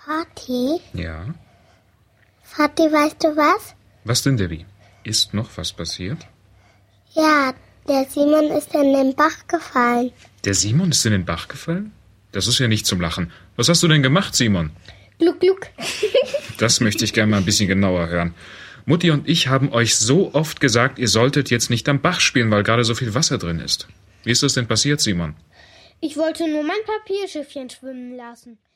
Vati? Ja? Vati, weißt du was? Was denn, Debbie? Ist noch was passiert? Ja, der Simon ist in den Bach gefallen. Der Simon ist in den Bach gefallen? Das ist ja nicht zum Lachen. Was hast du denn gemacht, Simon? Gluck, gluck. Das möchte ich gerne mal ein bisschen genauer hören. Mutti und ich haben euch so oft gesagt, ihr solltet jetzt nicht am Bach spielen, weil gerade so viel Wasser drin ist. Wie ist das denn passiert, Simon? Ich wollte nur mein Papierschiffchen schwimmen lassen.